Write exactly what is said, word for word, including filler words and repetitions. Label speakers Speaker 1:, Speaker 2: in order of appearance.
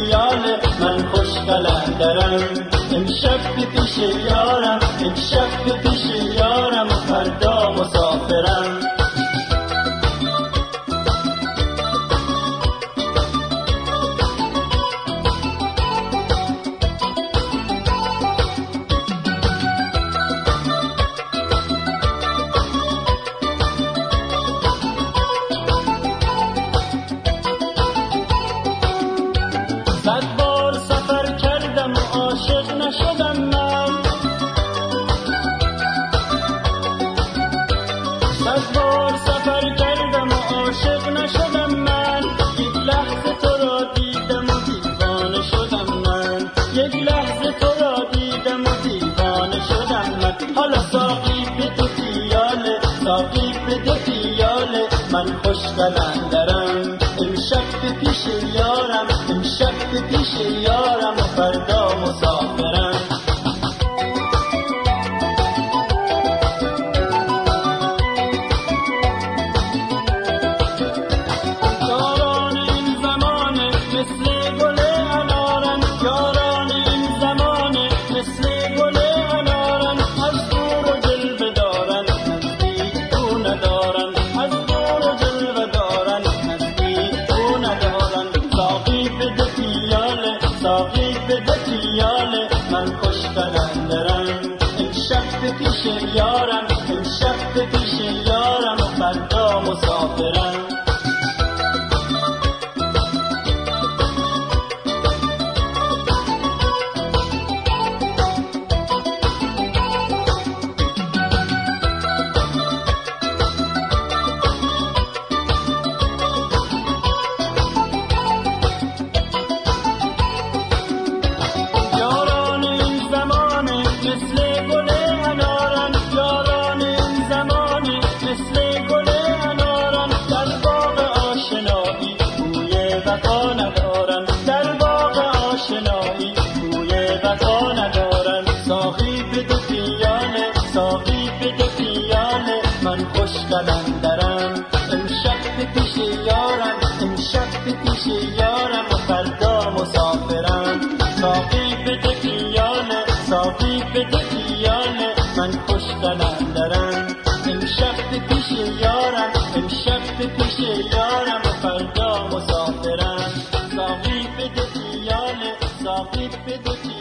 Speaker 1: خیاله من خوش قلندرم. امشب به پیش یارم، امشب به پیش یارم و فردا مسافرم. صد بار سفر کردم و عاشق نشدم من، صد بار سفر کردم و عاشق نشدم من. یک لحظه تو را دیدم و دیوانه شدم من، یک لحظه تو را دیدم و دیوانه شدم من. حالا ساقی بده پیاله، ساقی بده پیاله من خوش قلندرم. امشب به پیش یارم، امشب به پیش یارم و فردا مسافرم. یاران این زمانه مثل گل انارن، یاران این زمانه مثل گل انارن. از دور و جلوه دارن نزدیک تو ندارن، از دور و جلوه دارن نزدیک تو ندارن. ساقی بده پیاله، ساقی بده پیاله من خوش قلندرم. امشب به پیش یارم، امشب به پیش یارم و فردا مسافرم. ساقی بده پیاله من خوش قلندرم. امشب به پیش یارم، امشب به پیش یارم و فردا مسافرم. ساقی بده پیاله، ساقی بده پیاله من خوش قلندرم. امشب به پیش یارم، امشب به پیش یارم و فردا مسافرم. ساقی بده پیاله، ساقی بده پیاله